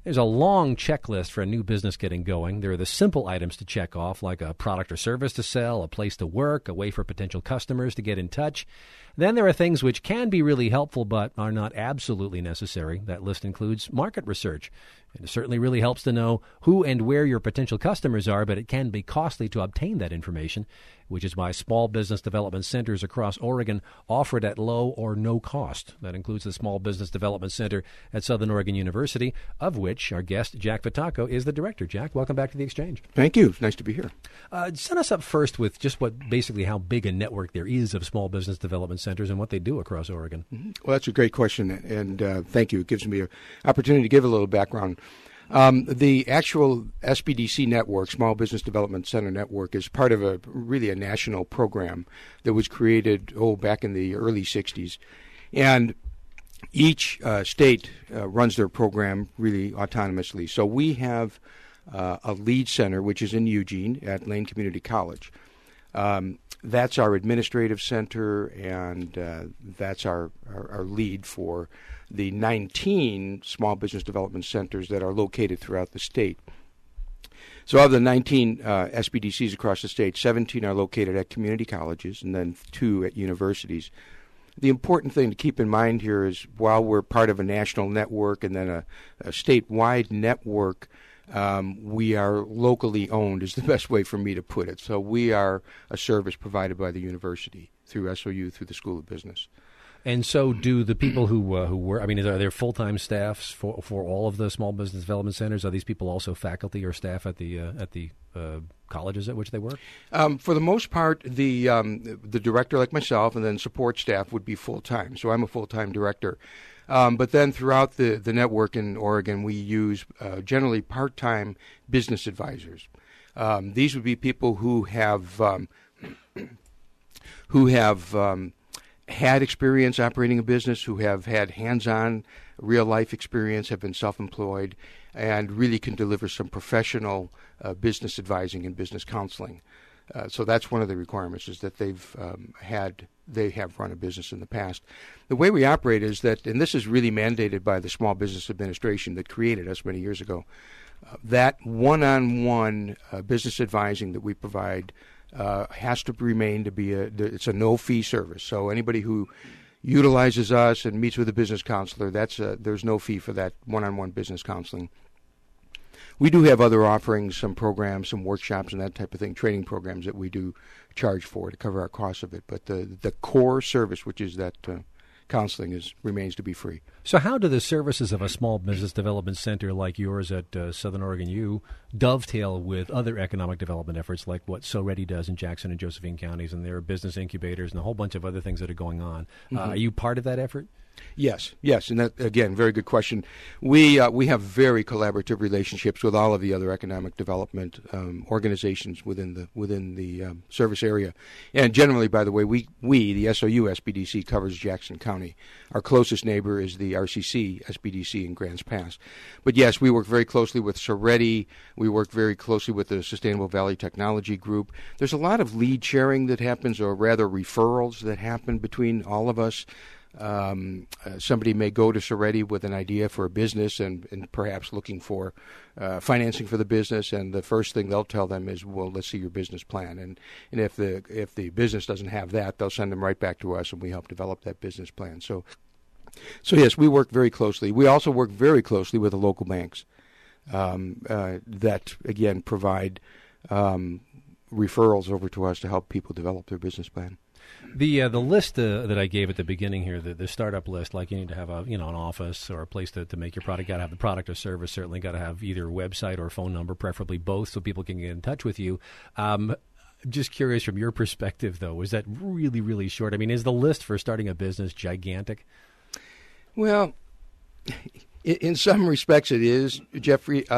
There's a long checklist for a new business getting going. There are the simple items to check off, like a product or service to sell, a place to work, a way for potential customers to get in touch. Then there are things which can be really helpful but are not absolutely necessary. That list includes market research. And it certainly really helps to know who and where your potential customers are, but it can be costly to obtain that information, which is why small business development centers across Oregon offer it at low or no cost. That includes the Small Business Development Center at Southern Oregon University, of which our guest, Jack Vitacco, is the director. Jack, welcome back to the Exchange. Thank you. It's nice to be here. Set us up first with just basically how big a network there is of small business development centers and what they do across Oregon. Mm-hmm. Well, that's a great question, and thank you. It gives me an opportunity to give a little background. The actual SBDC network, Small Business Development Center Network, is part of a national program that was created, back in the early 60s. And each state runs their program really autonomously. So we have a lead center, which is in Eugene at Lane Community College. That's our administrative center, and that's our lead for the 19 small business development centers that are located throughout the state. So of the 19 SBDCs across the state, 17 are located at community colleges and then 2 at universities. The important thing to keep in mind here is while we're part of a national network and then a statewide network, we are locally owned is the best way for me to put it. So we are a service provided by the university through SOU, through the School of Business. And so do the people who work, are there full-time staffs for all of the small business development centers? Are these people also faculty or staff at the colleges at which they work? For the most part, the director like myself and then support staff would be full-time. So I'm a full-time director. But then throughout the network in Oregon, we use generally part-time business advisors. These would be people who have had experience operating a business, who have had hands-on real-life experience, have been self-employed, and really can deliver some professional business advising and business counseling. So that's one of the requirements, is that they have run a business in the past. The way we operate is that, and this is really mandated by the Small Business Administration that created us many years ago, that one-on-one business advising that we provide has to remain to be it's a no-fee service. So anybody who utilizes us and meets with a business counselor, there's no fee for that one-on-one business counseling. We do have other offerings, some programs, some workshops and that type of thing, training programs that we do charge for to cover our costs of it. But the core service, which is that counseling, remains to be free. So how do the services of a small business development center like yours at Southern Oregon U dovetail with other economic development efforts like what SoReady does in Jackson and Josephine counties, and there are business incubators and a whole bunch of other things that are going on? Mm-hmm. Are you part of that effort? Yes, and that, again, very good question. We have very collaborative relationships with all of the other economic development organizations within the service area, and generally, by the way, we the SOU SBDC covers Jackson County. Our closest neighbor is the RCC SBDC in Grants Pass. But yes, we work very closely with SoReady. We work very closely with the Sustainable Valley Technology Group. There's a lot of lead sharing that happens, or rather referrals that happen between all of us. Somebody may go to SoReady with an idea for a business and perhaps looking for financing for the business, and the first thing they'll tell them is, well, let's see your business plan. And if the business doesn't have that, they'll send them right back to us, and we help develop that business plan. So yes, we work very closely. We also work very closely with the local banks that, again, provide referrals over to us to help people develop their business plan. The list that I gave at the beginning here, the startup list, like you need to have an office or a place to make your product. Got to have the product or service. Certainly got to have either a website or a phone number, preferably both, so people can get in touch with you. Just curious from your perspective, though, is that really, really short? I mean, is the list for starting a business gigantic? Well, in some respects it is, Jeffrey,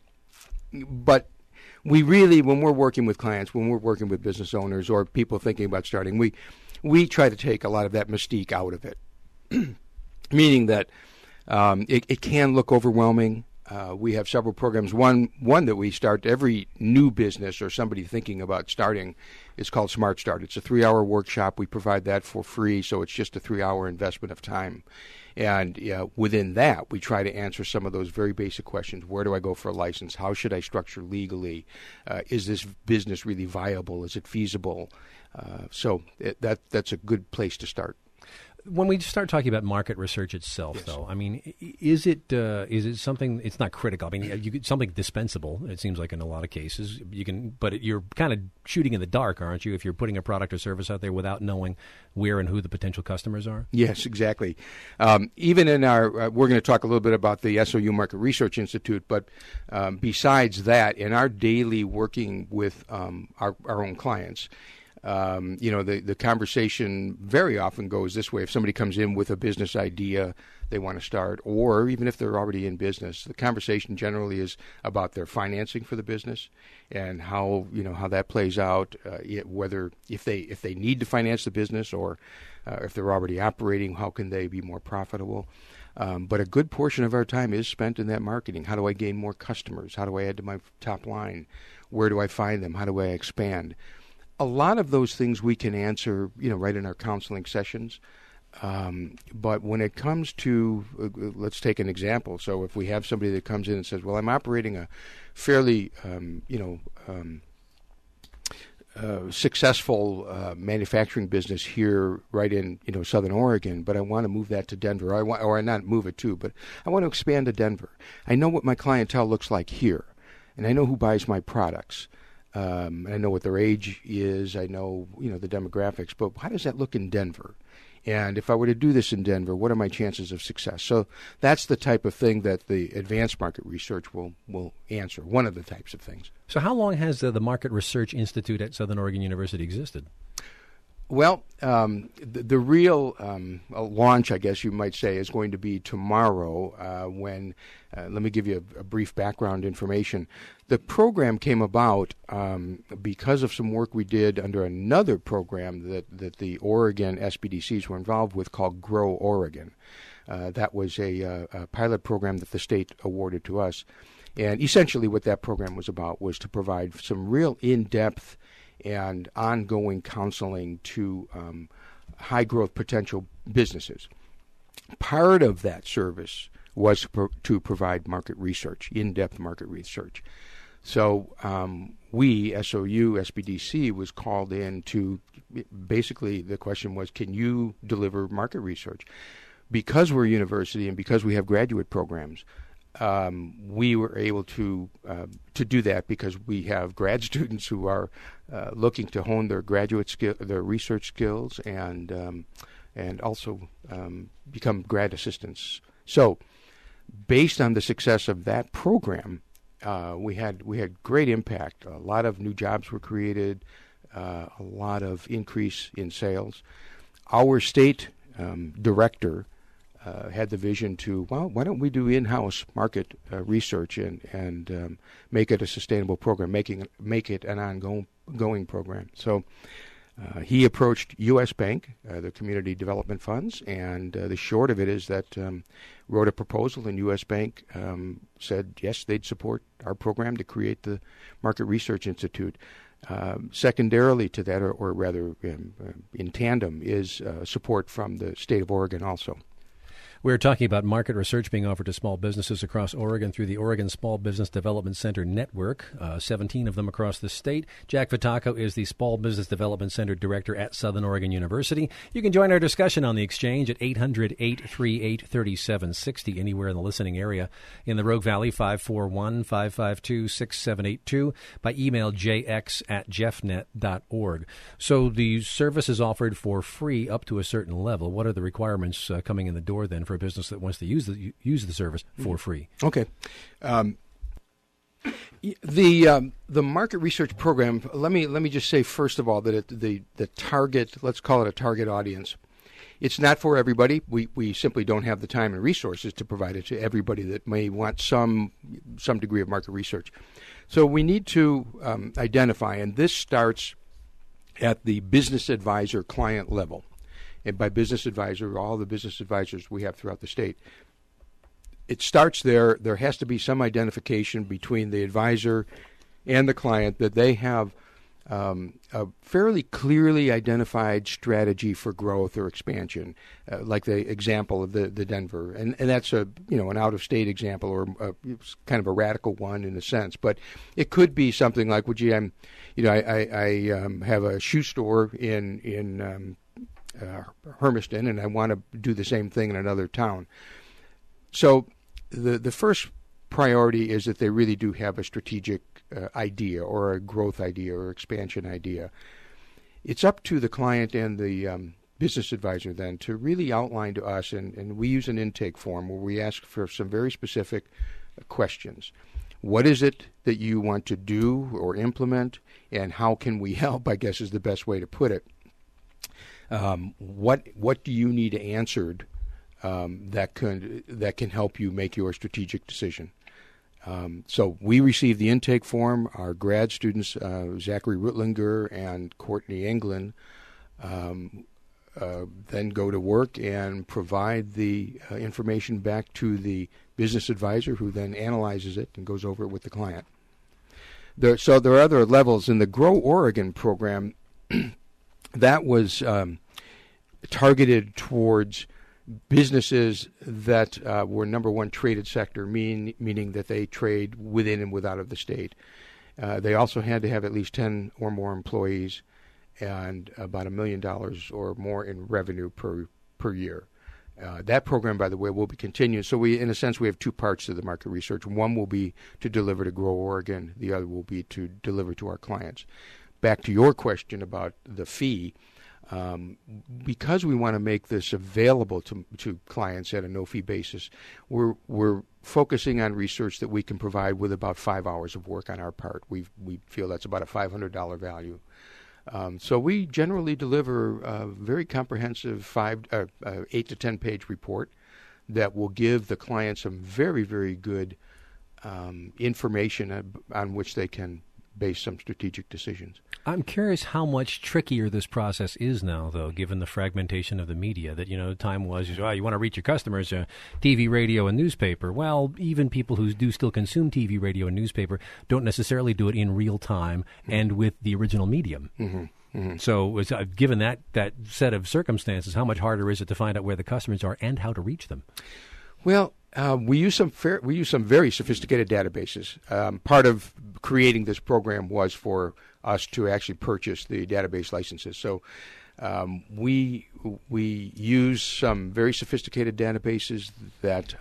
but we really, when we're working with clients, when we're working with business owners or people thinking about starting, we try to take a lot of that mystique out of it, meaning that it can look overwhelming. We have several programs. One that we start every new business or somebody thinking about starting is called Smart Start. It's a 3-hour workshop. We provide that for free, so it's just a 3-hour investment of time. And within that, we try to answer some of those very basic questions. Where do I go for a license? How should I structure legally? Is this business really viable? Is it feasible? So that's a good place to start. When we start talking about market research itself, Yes. though, I mean, is it something? It's not critical. I mean, something dispensable. It seems like in a lot of cases but you're kind of shooting in the dark, aren't you? If you're putting a product or service out there without knowing where and who the potential customers are. Yes, exactly. Even in our, we're going to talk a little bit about the SOU Market Research Institute, but besides that, in our daily working with our own clients. The conversation very often goes this way. If somebody comes in with a business idea they want to start, or even if they're already in business, the conversation generally is about their financing for the business and how that plays out, whether if they need to finance the business or if they're already operating, how can they be more profitable? But a good portion of our time is spent in that marketing. How do I gain more customers? How do I add to my top line? Where do I find them? How do I expand? A lot of those things we can answer, right in our counseling sessions. But when it comes to, let's take an example. So if we have somebody that comes in and says, well, I'm operating a fairly, successful manufacturing business here right in, Southern Oregon, but I want to move that to Denver. Or not move it to, but I want to expand to Denver. I know what my clientele looks like here, and I know who buys my products. I know what their age is. I know, the demographics. But how does that look in Denver? And if I were to do this in Denver, what are my chances of success? So that's the type of thing that the advanced market research will answer, one of the types of things. So how long has the Market Research Institute at Southern Oregon University existed? Well, the real launch, I guess you might say, is going to be tomorrow when, let me give you a brief background information. The program came about because of some work we did under another program that the Oregon SBDCs were involved with called Grow Oregon. That was a pilot program that the state awarded to us. And essentially what that program was about was to provide some real in-depth and ongoing counseling to high-growth potential businesses. Part of that service was to provide market research, in-depth market research. So we, SOU, SBDC, was called in to, basically the question was, can you deliver market research? Because we're a university and because we have graduate programs, we were able to do that because we have grad students who are looking to hone their graduate skill, their research skills, and also become grad assistants. So, based on the success of that program, we had great impact. A lot of new jobs were created, a lot of increase in sales. Our state director had the vision to, well, why don't we do in-house market research and make it a sustainable program, make it an ongoing program. So he approached U.S. Bank, the Community Development Funds, and the short of it is that wrote a proposal, and U.S. Bank said yes, they'd support our program to create the Market Research Institute. Secondarily to that, or rather in tandem, is support from the state of Oregon also. We're talking about market research being offered to small businesses across Oregon through the Oregon Small Business Development Center Network, 17 of them across the state. Jack Fataco is the Small Business Development Center Director at Southern Oregon University. You can join our discussion on the exchange at 800-838-3760, anywhere in the listening area. In the Rogue Valley, 541-552-6782, by email jx@jeffnet.org. So the service is offered for free up to a certain level. What are the requirements coming in the door then for a business that wants to use the service for free? Okay. The market research program, let me just say first of all that the target, let's call it a target audience, it's not for everybody. We simply don't have the time and resources to provide it to everybody that may want some degree of market research. So we need to identify, and this starts at the business advisor client level. And by business advisor, all the business advisors we have throughout the state. It starts there. There has to be some identification between the advisor and the client that they have a fairly clearly identified strategy for growth or expansion, like the example of the Denver, and that's an out-of-state example or kind of a radical one in a sense, but it could be something like, I have a shoe store in Hermiston, and I want to do the same thing in another town. So the first priority is that they really do have a strategic idea or a growth idea or expansion idea. It's up to the client and the business advisor then to really outline to us, and we use an intake form where we ask for some very specific questions. What is it that you want to do or implement, and how can we help, I guess is the best way to put it. What do you need answered that can help you make your strategic decision? So we receive the intake form. Our grad students, Zachary Rutlinger and Courtney England, then go to work and provide the information back to the business advisor, who then analyzes it and goes over it with the client. So there are other levels in the Grow Oregon program. That was targeted towards businesses that were number one traded sector, meaning that they trade within and without of the state. They also had to have at least 10 or more employees and about $1 million or more in revenue per year. That program, by the way, will be continued. So in a sense, we have two parts to the market research. One will be to deliver to Grow Oregon. The other will be to deliver to our clients. Back to your question about the fee. Because we want to make this available to clients at a no-fee basis, we're focusing on research that we can provide with about 5 hours of work on our part. We feel that's about a $500 value. So we generally deliver a very comprehensive 8 to 10 page report that will give the client some very, very good information on which they can base some strategic decisions. I'm curious how much trickier this process is now, though, given the fragmentation of the media. That, the time was, you want to reach your customers, TV, radio, and newspaper. Well, even people who do still consume TV, radio, and newspaper don't necessarily do it in real time and with the original medium. Mm-hmm. Mm-hmm. So given that set of circumstances, how much harder is it to find out where the customers are and how to reach them? Well, we use some very sophisticated databases. Part of creating this program was for us to actually purchase the database licenses. So we use some very sophisticated databases that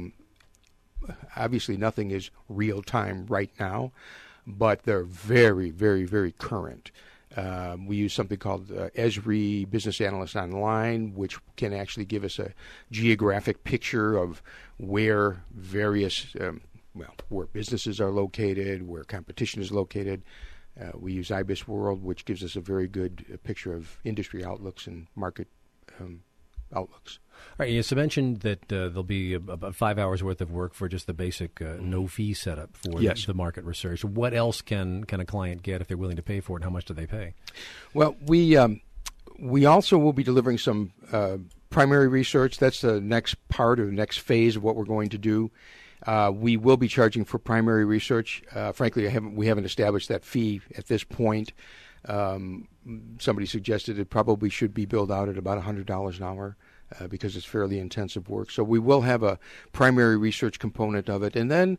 obviously nothing is real time right now, but they're very, very, very current. We use something called Esri Business Analyst Online, which can actually give us a geographic picture of where various, where businesses are located, where competition is located. We use IBIS World, which gives us a very good picture of industry outlooks and market outlooks. All right, you mentioned that there'll be about 5 hours worth of work for just the basic no-fee setup for the market research. What else can a client get if they're willing to pay for it, and how much do they pay? Well, we also will be delivering some primary research. That's the next part or the next phase of what we're going to do. We will be charging for primary research. Frankly, we haven't established that fee at this point. Somebody suggested it probably should be billed out at about $100 an hour because it's fairly intensive work. So we will have a primary research component of it. And then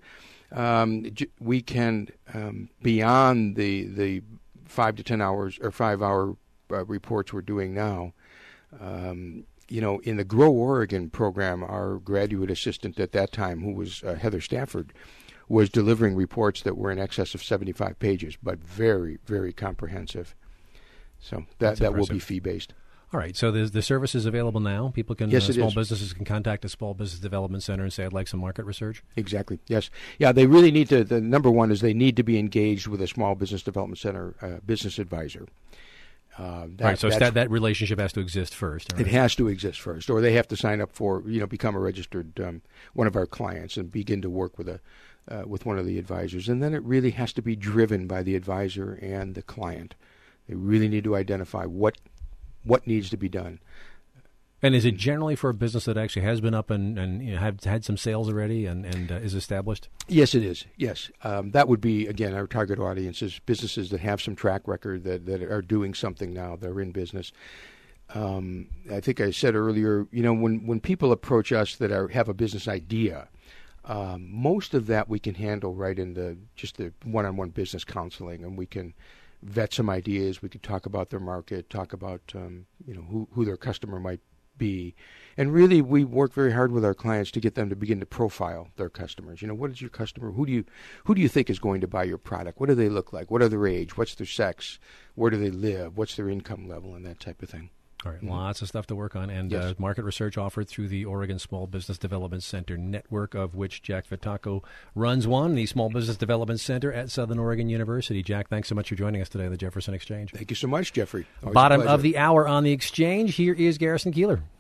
we can, beyond the 5 to 10 hours or 5 hour reports we're doing now, in the Grow Oregon program, our graduate assistant at that time, who was Heather Stafford, was delivering reports that were in excess of 75 pages, but very, very comprehensive. So that will be fee-based. All right. So the service is available now. People can, small businesses can contact a small business development center and say, I'd like some market research. Exactly. Yes. Yeah, they really need to, the number one is they need to be engaged with a small business development center business advisor. Right, so that relationship has to exist first. Right? It has to exist first, or they have to sign up for, become a registered one of our clients and begin to work with one of the advisors. And then it really has to be driven by the advisor and the client. They really need to identify what needs to be done. And is it generally for a business that actually has been up and had some sales already and is established? Yes, it is. Yes. That would be, again, our target audience is businesses that have some track record, that are doing something now. They're in business. I think I said earlier, when people approach us that have a business idea, most of that we can handle right in the one-on-one business counseling, and we can vet some ideas. We could talk about their market, talk about who their customer might be, and really we work very hard with our clients to get them to begin to profile their customers. What is your customer? Who do you think is going to buy your product? What do they look like? What are their age? What's their sex? Where do they live? What's their income level, and that type of thing. All right, lots of stuff to work on, and Yes. Market research offered through the Oregon Small Business Development Center network, of which Jack Fitaco runs one, the Small Business Development Center at Southern Oregon University. Jack, thanks so much for joining us today on the Jefferson Exchange. Thank you so much, Jeffrey. Always a Bottom pleasure. of the hour on the Exchange, here is Garrison Keillor.